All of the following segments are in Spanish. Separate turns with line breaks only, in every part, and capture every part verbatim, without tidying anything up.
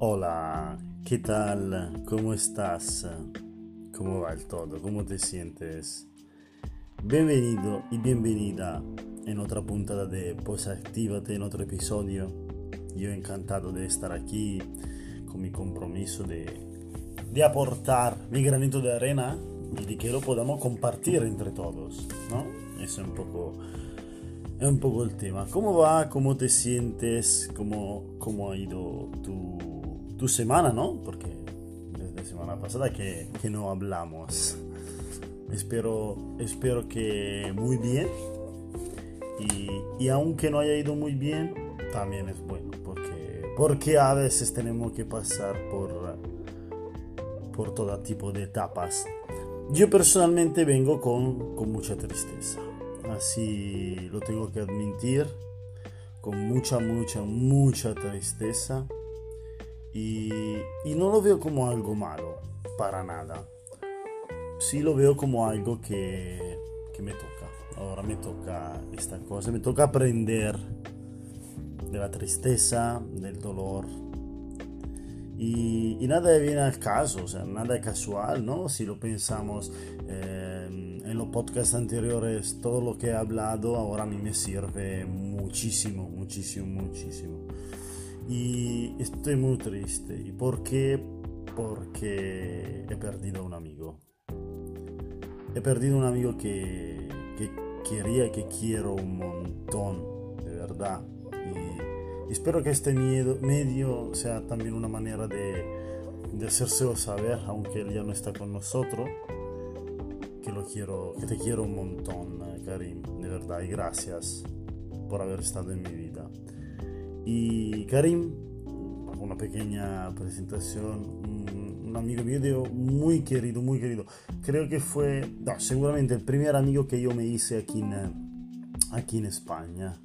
Hola, ¿qué tal? ¿Cómo estás? ¿Cómo va el todo? ¿Cómo te sientes? Bienvenido y bienvenida en otra puntada de Pues Actívate, en otro episodio. Yo encantado de estar aquí con mi compromiso de, de aportar mi granito de arena y de que lo podamos compartir entre todos, ¿no? Eso es un poco, es un poco el tema. ¿Cómo va? ¿Cómo te sientes? ¿Cómo, cómo ha ido tu, tu semana, no? Porque desde la semana pasada que, que no hablamos. Espero, espero que muy bien. Y, y aunque no haya ido muy bien, también es bueno. Porque, porque a veces tenemos que pasar por, por todo tipo de etapas. Yo personalmente vengo con, con mucha tristeza. Así lo tengo que admitir. Con mucha, mucha, mucha tristeza. Y, y no lo veo como algo malo, para nada. Sí lo veo como algo que, que me toca. Ahora me toca esta cosa, me toca aprender de la tristeza, del dolor. Y, y nada viene al caso, o sea, nada es casual, ¿no? Si lo pensamos eh, en los podcasts anteriores, todo lo que he hablado ahora a mí me sirve muchísimo, muchísimo, muchísimo. Y estoy muy triste. ¿Y por qué? Porque he perdido a un amigo. He perdido un amigo que, que quería, que quiero un montón, de verdad. Y espero que este miedo, medio sea también una manera de, de hacérselo saber, aunque él ya no está con nosotros, que lo quiero, que te quiero un montón, Karim, de verdad. Y gracias por haber estado en mi vida. Y Karim, una pequeña presentación, un, un amigo mío de muy querido, muy querido. Creo que fue, no, seguramente el primer amigo que yo me hice aquí en, aquí en España.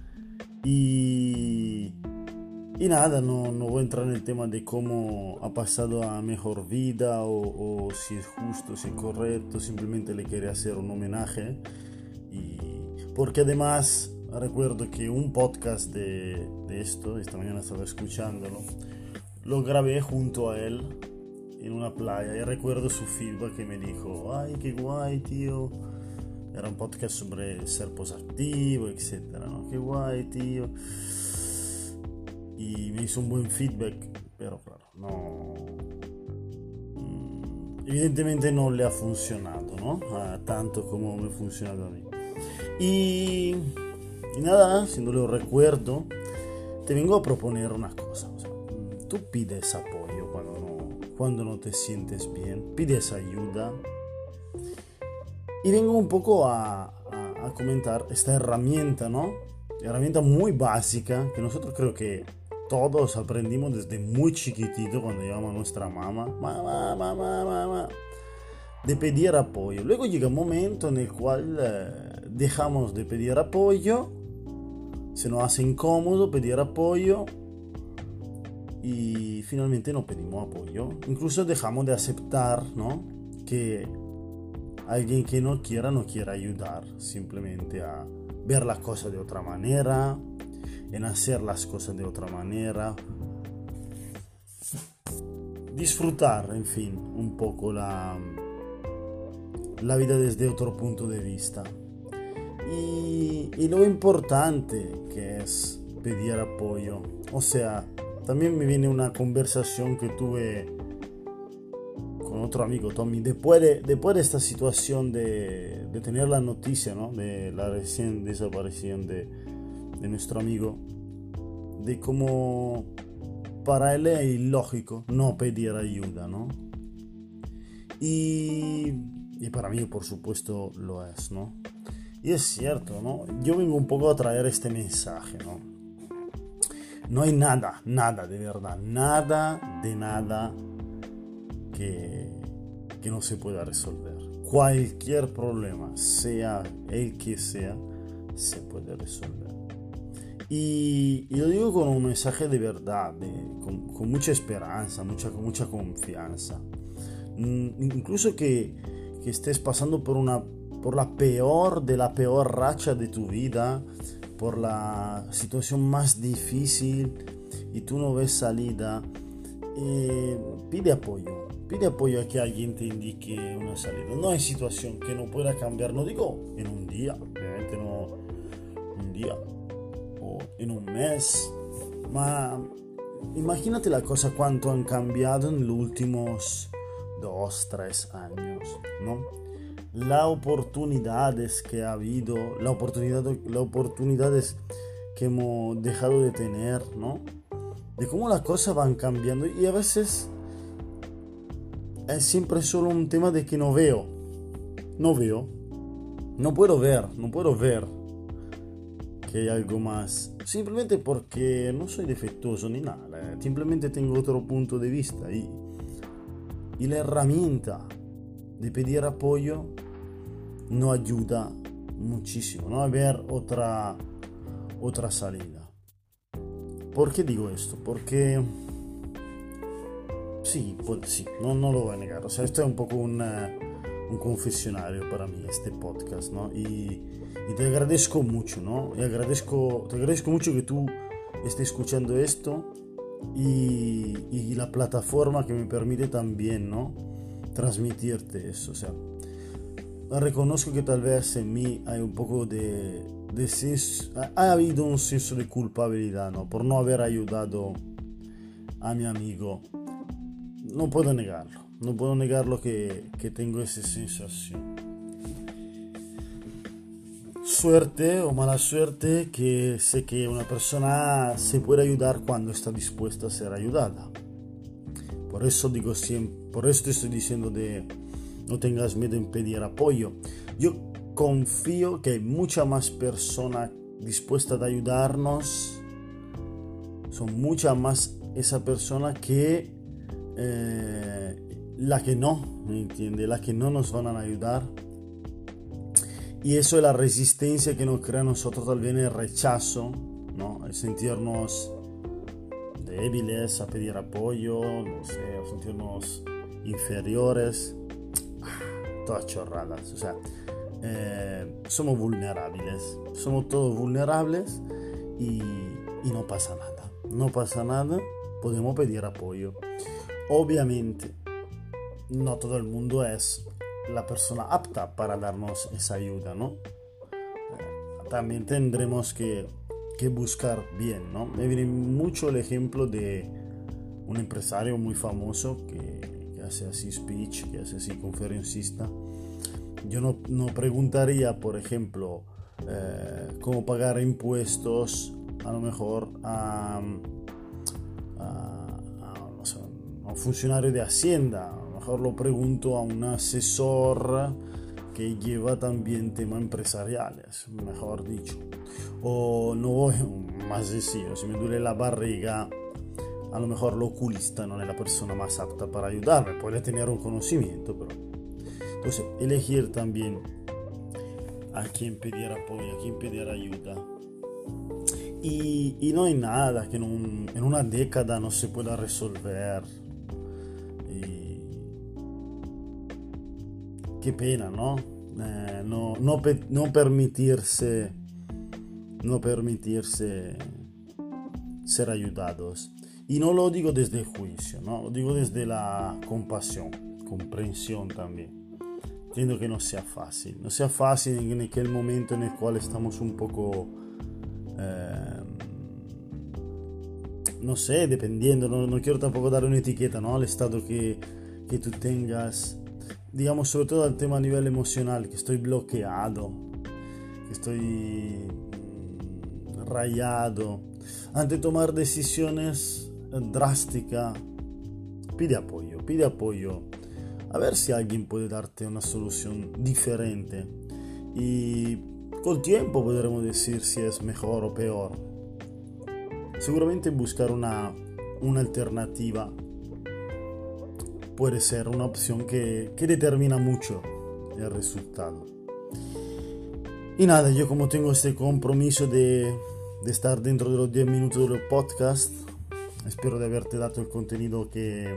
Y, y nada, no, no voy a entrar en el tema de cómo ha pasado a mejor vida o, o si es justo, si es correcto. Simplemente le quería hacer un homenaje. Y porque además recuerdo que un podcast de, de esto, esta mañana estaba escuchándolo, lo grabé junto a él en una playa y recuerdo su feedback que me dijo, ay, qué guay, tío. Era un podcast sobre ser positivo, etcétera, ¿no? Qué guay, tío. Y me hizo un buen feedback, pero claro, no... Evidentemente no le ha funcionado, ¿no? Ah, tanto como me ha funcionado a mí. Y... Y nada, si no lo recuerdo, te vengo a proponer una cosa. O sea, tú pides apoyo cuando no, cuando no te sientes bien, pides ayuda. Y vengo un poco a, a, a comentar esta herramienta, ¿no? Herramienta muy básica que nosotros creo que todos aprendimos desde muy chiquitito cuando llamamos a nuestra mamá. Mamá, mamá, mamá. De pedir apoyo. Luego llega un momento en el cual eh, dejamos de pedir apoyo. Se nos hace incómodo pedir apoyo y finalmente no pedimos apoyo. Incluso dejamos de aceptar, ¿no? Que alguien que no quiera, no quiera ayudar. Simplemente a ver las cosas de otra manera, en hacer las cosas de otra manera. Disfrutar, en fin, un poco la, la vida desde otro punto de vista. Y, y lo importante que es pedir apoyo. O sea, también me viene una conversación que tuve con otro amigo, Tommy, después de, después de esta situación de, de tener la noticia, ¿no? De la recién desaparición de, de nuestro amigo, de cómo para él es ilógico no pedir ayuda, ¿no? Y, y para mí, por supuesto, lo es, ¿no? Y es cierto, ¿no? Yo vengo un poco a traer este mensaje, ¿no? No hay nada, nada de verdad, nada de nada que, que no se pueda resolver. Cualquier problema, sea el que sea, se puede resolver. Y, y lo digo con un mensaje de verdad, de, con, con mucha esperanza, mucha, con mucha confianza. Mm, incluso que, que estés pasando por una por la peor de la peor racha de tu vida, por la situación más difícil y tú no ves salida, eh, pide apoyo, pide apoyo a que alguien te indique una salida. No hay situación que no pueda cambiar, no digo en un día, obviamente no un día o en un mes, ma imagínate la cosa cuánto han cambiado en los últimos dos, tres años, ¿no? Las oportunidades que ha habido, la oportunidad, las oportunidades que hemos dejado de tener, ¿no? De cómo las cosas van cambiando y a veces es siempre solo un tema de que no veo, no veo, no puedo ver, no puedo ver que hay algo más, simplemente porque no soy defectuoso ni nada, simplemente tengo otro punto de vista y, y la herramienta de pedir apoyo nos ayuda muchísimo, ¿no? A ver otra, otra salida. ¿Por qué digo esto? Porque sí, pues sí, no, no lo voy a negar, o sea, esto es un poco un, un confesionario para mí, este podcast, ¿no? Y, y te agradezco mucho, ¿no? Y agradezco, te agradezco mucho que tú estés escuchando esto y, y la plataforma que me permite también, ¿no? Transmitirte eso, o sea, reconozco que tal vez en mí hay un poco de, de senso, ha habido un senso de culpabilidad, ¿no? Por no haber ayudado a mi amigo. No puedo negarlo, no puedo negarlo que, que tengo esa sensación. Suerte o mala suerte que sé que una persona se puede ayudar cuando está dispuesta a ser ayudada. Por eso digo siempre, por eso te estoy diciendo de no tengas miedo en pedir apoyo. Yo confío que hay mucha más personas dispuestas a ayudarnos. Son muchas más esa persona que eh, la que no, ¿me entiende? La que no nos van a ayudar. Y eso es la resistencia que nos crea a nosotros, tal vez el rechazo, ¿no? El sentirnos débiles a pedir apoyo, no sé, a sentirnos inferiores. Todas chorradas, o sea, eh, somos vulnerables, somos todos vulnerables y, y no pasa nada, no pasa nada, podemos pedir apoyo. Obviamente, no todo el mundo es la persona apta para darnos esa ayuda, ¿no? Eh, también tendremos que, que buscar bien, ¿no? Me viene mucho el ejemplo de un empresario muy famoso que hace así speech, que hace así conferencista. Yo no, no preguntaría, por ejemplo, eh, cómo pagar impuestos a lo mejor a, a, a, no sé, a un funcionario de Hacienda. A lo mejor lo pregunto a un asesor que lleva también temas empresariales, mejor dicho. O no voy más sencillo, si me duele la barriga, a lo mejor el oculista no es la persona más apta para ayudarme, puede tener un conocimiento, pero entonces elegir también a quién pedir apoyo, a quién pedir ayuda. Y, y no hay nada que en, un, en una década no se pueda resolver. Y qué pena, ¿no? Eh, no, no, pe- no permitirse, no permitirse ser ayudados. Y no lo digo desde el juicio, ¿no? Lo digo desde la compasión, comprensión también. Entiendo que no sea fácil, no sea fácil en aquel momento en el cual estamos un poco, eh, no sé, dependiendo, no, no quiero tampoco dar una etiqueta, ¿no? Al estado que, que tú tengas, digamos, sobre todo al tema a nivel emocional, que estoy bloqueado, que estoy rayado, ante tomar decisiones drástica, pide apoyo, pide apoyo, a ver si alguien puede darte una solución diferente y con tiempo podremos decir si es mejor o peor. Seguramente buscar una, una alternativa puede ser una opción que, que determina mucho el resultado. Y nada, yo como tengo este compromiso de, de estar dentro de los diez minutos del podcast, espero de haberte dado el contenido que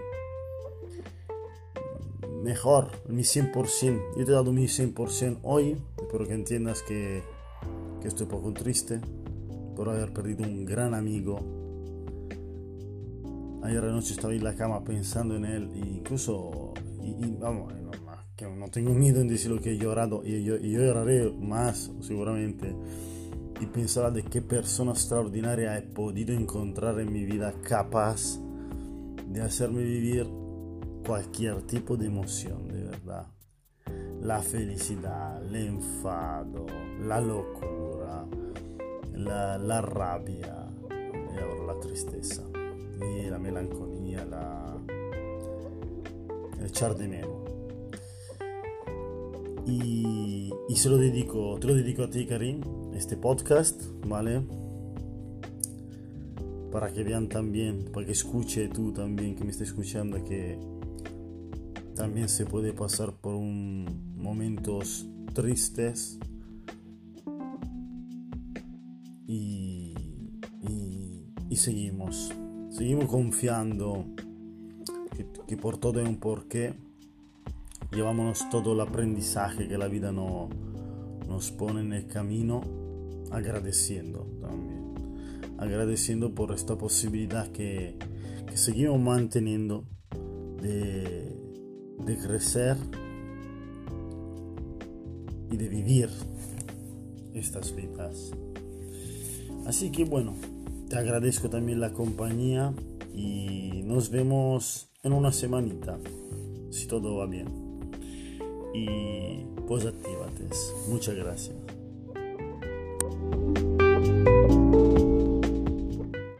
mejor, mi cien por ciento. Yo te he dado mi cien por ciento hoy. Espero que entiendas que, que estoy un poco triste por haber perdido un gran amigo ayer anoche estaba en la cama pensando en él, e incluso, y, y, vamos, no, que no tengo miedo en decir lo que he llorado, y yo, y yo lloraré más seguramente, y pensaba de qué persona extraordinaria he podido encontrar en mi vida capaz de hacerme vivir cualquier tipo de emoción, de verdad. La felicidad, el enfado, la locura, la, la rabia y ahora la tristeza y la melancolía, la, el echar de menos. Y, y se lo dedico, te lo dedico a ti, Karim, este podcast, ¿vale? Para que vean también, para que escuche tú también, que me estés escuchando, que también se puede pasar por un, momentos tristes y, y, y seguimos, seguimos confiando que, que por todo hay un porqué. Llevámonos todo el aprendizaje que la vida no, nos pone en el camino, agradeciendo también, agradeciendo por esta posibilidad que, que seguimos manteniendo de, de crecer y de vivir estas vidas. Así que bueno, te agradezco también la compañía y nos vemos en una semanita, si todo va bien. Y pues actívate. Muchas gracias.